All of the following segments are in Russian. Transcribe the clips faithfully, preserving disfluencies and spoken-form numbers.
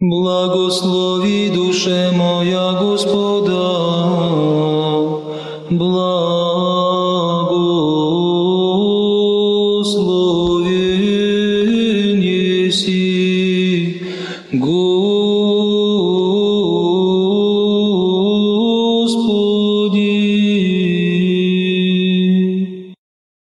Благослови, душе моя, Господа, благословен еси, Господи.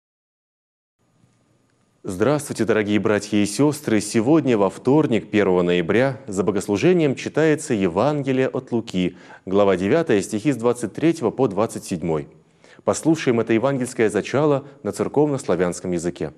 Здравствуйте, дорогие братья и сестры! Сегодня, во вторник, первого ноября, за богослужением читается Евангелие от Луки, глава девятая, стихи с двадцать третьего по двадцать седьмой. Послушаем это евангельское зачало на церковно-славянском языке.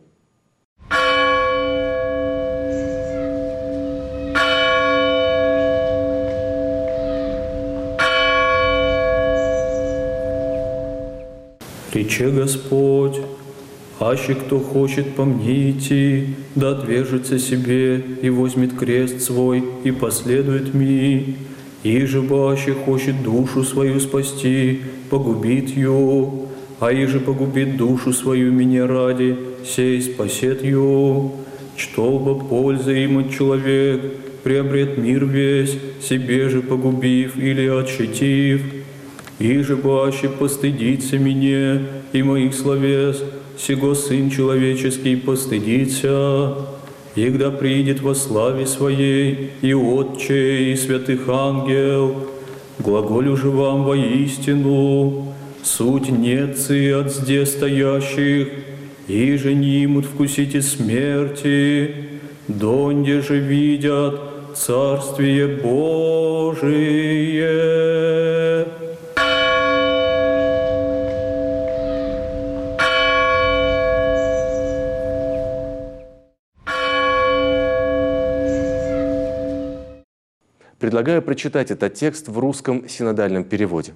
Рече Господь: «Аще кто хочет по мне идти, да отвержется себе и возьмет крест свой и последует мне. Иже бы аще хочет душу свою спасти, погубит ее, а иже погубит душу свою меня ради, сей спасет ее. Что бы пользы им от человек, приобрет мир весь, себе же погубив или отщитив. Иже бы аще постыдится меня и моих словес, сего Сын Человеческий постыдится, егда придет во славе Своей и Отче, и святых ангел. Глаголю же вам воистину, суть нецы от здесь стоящих, иже не имут вкусите смерти, донде же видят Царствие Божие». Предлагаю прочитать этот текст в русском синодальном переводе.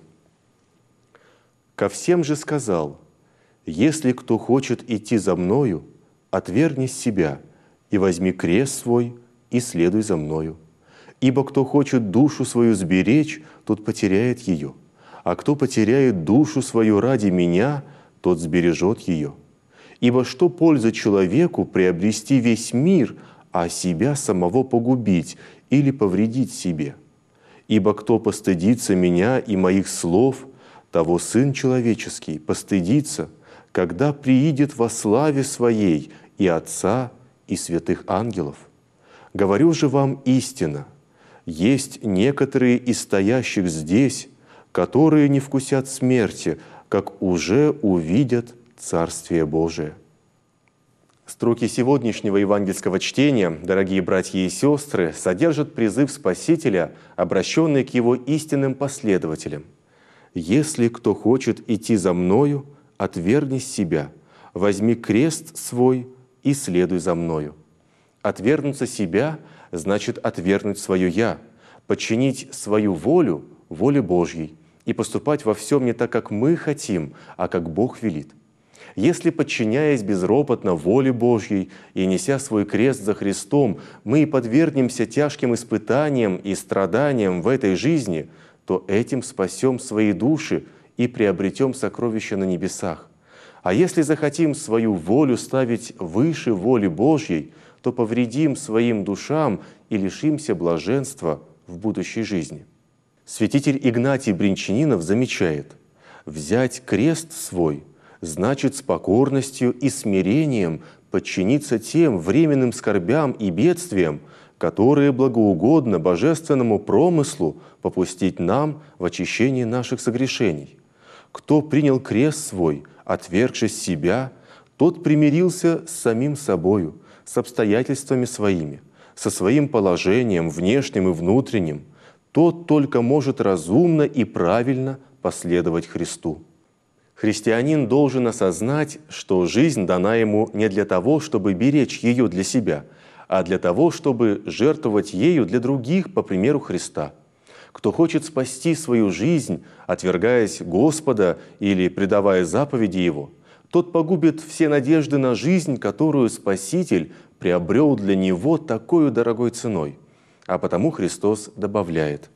«Ко всем же сказал: если кто хочет идти за мною, отвергни себя и возьми крест свой и следуй за мною. Ибо кто хочет душу свою сберечь, тот потеряет ее, а кто потеряет душу свою ради меня, тот сбережет ее. Ибо что польза человеку приобрести весь мир, а себя самого погубить или повредить себе? Ибо кто постыдится меня и моих слов, того Сын Человеческий постыдится, когда приидет во славе Своей и Отца, и святых ангелов. Говорю же вам истинно, есть некоторые из стоящих здесь, которые не вкусят смерти, как уже увидят Царствие Божие». Строки сегодняшнего евангельского чтения, дорогие братья и сестры, содержат призыв Спасителя, обращенный к Его истинным последователям. «Если кто хочет идти за Мною, отвергни себя, возьми крест свой и следуй за Мною». Отвергнуться себя значит отвергнуть свое «я», подчинить свою волю воле Божьей и поступать во всем не так, как мы хотим, а как Бог велит. Если, подчиняясь безропотно воле Божьей и неся свой крест за Христом, мы и подвергнемся тяжким испытаниям и страданиям в этой жизни, то этим спасем свои души и приобретем сокровища на небесах. А если захотим свою волю ставить выше воли Божьей, то повредим своим душам и лишимся блаженства в будущей жизни. Святитель Игнатий Бринчанинов замечает: «Взять крест свой значит с покорностью и смирением подчиниться тем временным скорбям и бедствиям, которые благоугодно божественному промыслу попустить нам в очищении наших согрешений. Кто принял крест свой, отвергшись себя, тот примирился с самим собою, с обстоятельствами своими, со своим положением внешним и внутренним. Тот только может разумно и правильно последовать Христу». Христианин должен осознать, что жизнь дана ему не для того, чтобы беречь ее для себя, а для того, чтобы жертвовать ею для других по примеру Христа. Кто хочет спасти свою жизнь, отвергаясь Господа или предавая заповеди Его, тот погубит все надежды на жизнь, которую Спаситель приобрел для него такой дорогой ценой. А потому Христос добавляет: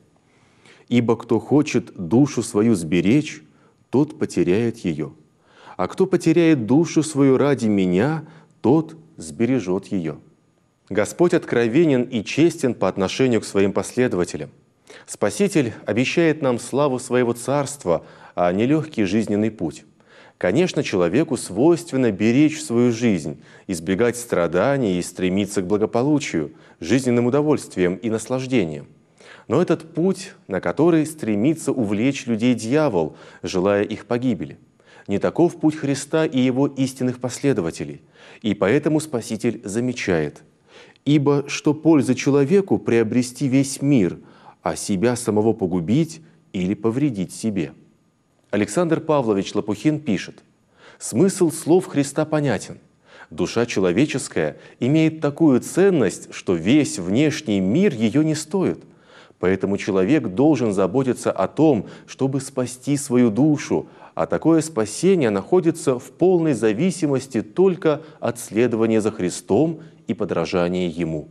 «Ибо кто хочет душу свою сберечь, тот потеряет ее. А кто потеряет душу свою ради Меня, тот сбережет ее». Господь откровенен и честен по отношению к своим последователям. Спаситель обещает нам славу своего царства, а не легкий жизненный путь. Конечно, человеку свойственно беречь свою жизнь, избегать страданий и стремиться к благополучию, жизненным удовольствиям и наслаждениям. Но этот путь, на который стремится увлечь людей дьявол, желая их погибели. Не таков путь Христа и Его истинных последователей. И поэтому Спаситель замечает: «Ибо что польза человеку приобрести весь мир, а себя самого погубить или повредить себе?» Александр Павлович Лопухин пишет: «Смысл слов Христа понятен. Душа человеческая имеет такую ценность, что весь внешний мир ее не стоит. Поэтому человек должен заботиться о том, чтобы спасти свою душу, а такое спасение находится в полной зависимости только от следования за Христом и подражания Ему».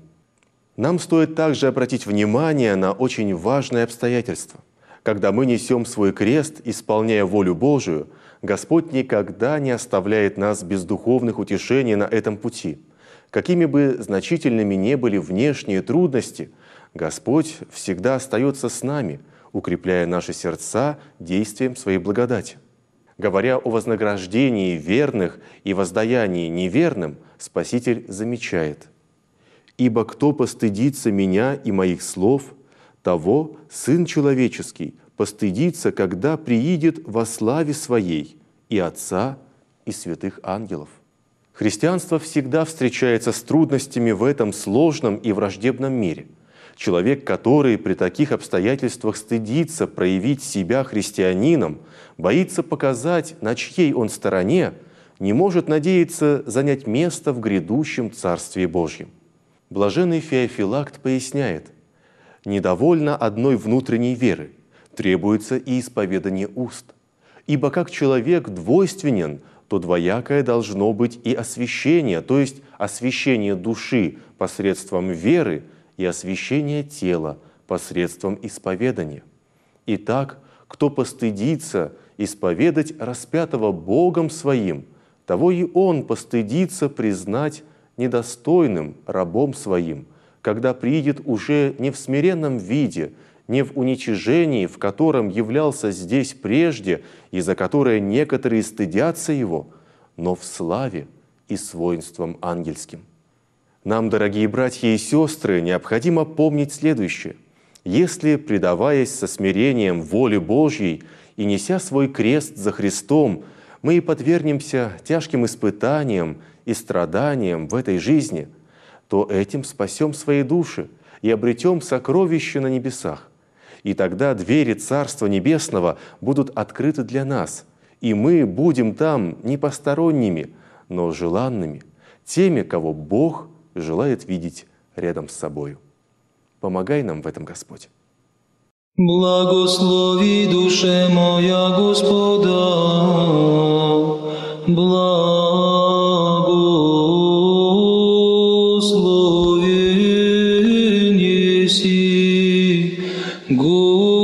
Нам стоит также обратить внимание на очень важное обстоятельство. Когда мы несем свой крест, исполняя волю Божию, Господь никогда не оставляет нас без духовных утешений на этом пути. Какими бы значительными ни были внешние трудности, Господь всегда остается с нами, укрепляя наши сердца действием Своей благодати. Говоря о вознаграждении верных и воздаянии неверным, Спаситель замечает: «Ибо кто постыдится Меня и Моих слов, того Сын Человеческий постыдится, когда приидет во славе Своей и Отца, и святых ангелов». Христианство всегда встречается с трудностями в этом сложном и враждебном мире. Человек, который при таких обстоятельствах стыдится проявить себя христианином, боится показать, на чьей он стороне, не может надеяться занять место в грядущем Царстве Божьем. Блаженный Феофилакт поясняет: «Недовольно одной внутренней веры, требуется и исповедание уст. Ибо как человек двойственен, то двоякое должно быть и освящение, то есть освящение души посредством веры и освящение тела посредством исповедания. Итак, кто постыдится исповедать распятого Богом своим, того и он постыдится признать недостойным рабом своим, когда приидет уже не в смиренном виде, не в уничижении, в котором являлся здесь прежде и за которое некоторые стыдятся его, но в славе и с воинством ангельским». Нам, дорогие братья и сестры, необходимо помнить следующее. Если, предаваясь со смирением воле Божьей и неся свой крест за Христом, мы и подвергнемся тяжким испытаниям и страданиям в этой жизни, то этим спасем свои души и обретем сокровища на небесах. И тогда двери Царства Небесного будут открыты для нас, и мы будем там не посторонними, но желанными, теми, кого Бог желает видеть рядом с собою. Помогай нам в этом, Господь. Благослови душе моя Господа, благословен еси, Господи.